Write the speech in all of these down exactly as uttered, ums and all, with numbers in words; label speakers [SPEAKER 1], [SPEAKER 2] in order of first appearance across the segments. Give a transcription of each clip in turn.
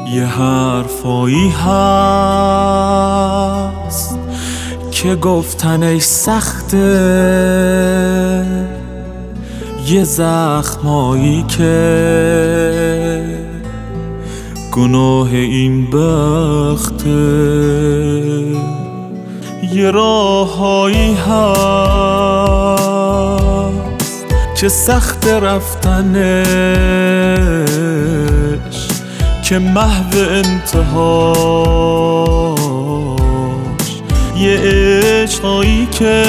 [SPEAKER 1] یه حرفایی هست که گفتنش سخته، یه زخمایی که گناه این بخته، یه راهایی هست که سخت رفتنش، که محو انتهاش یه عشقایی که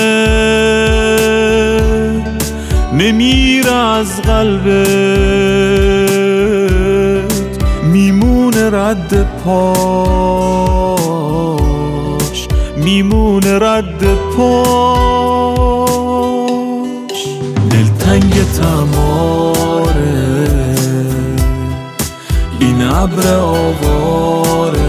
[SPEAKER 1] نمیره از قلبت، میمونه رد پاش، میمونه رد پاش. دلتنگ تماره این ابر آواره،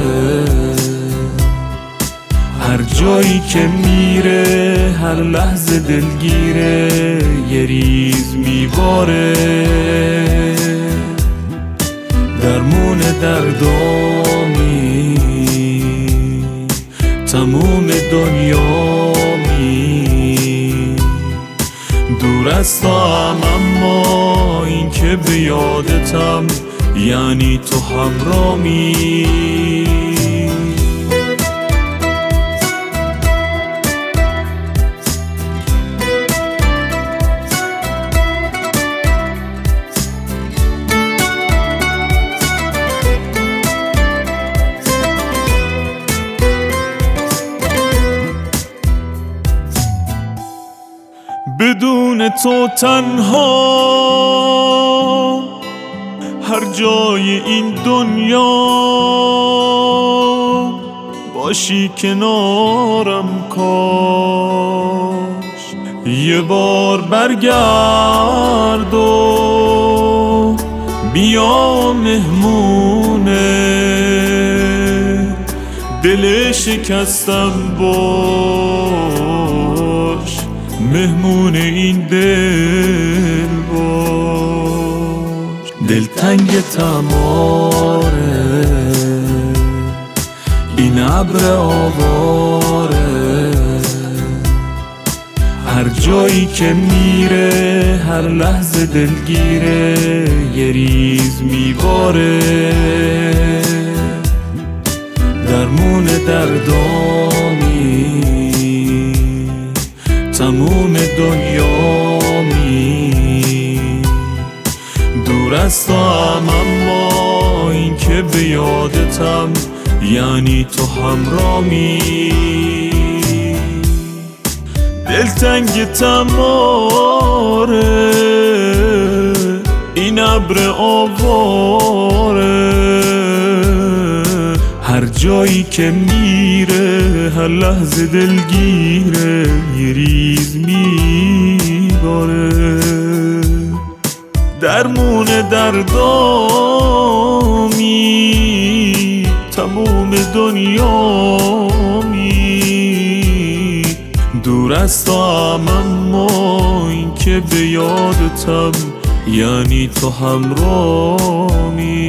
[SPEAKER 1] هر جایی که میره هر لحظه دلگیره، یه ریز میباره. درمون دردامی تموم دنیامی، دور از توام اما این که به یادتم یعنی تو همرامی. بدون تو تنها هر جای این دنیا، باشی کنارم کاش. یه بار برگرد و بیا مهمونه، دل شکستم باش، مهمون این دل باش. دلتنگ تماره این ابر آواره، هر جایی که میره هر لحظه دلگیره، یه ریز میباره. درمون دردامی تموم دنیامی، دور از توام اما این که به یادتم یعنی تو همرامی. دلتنگ تماره این ابر آواره، هر جایی که میره هر لحظه دلگیره، یه ریز میباره. درمون دردامی تموم دنیامی، دور از توام اما این که به یادتم یعنی تو همرامی.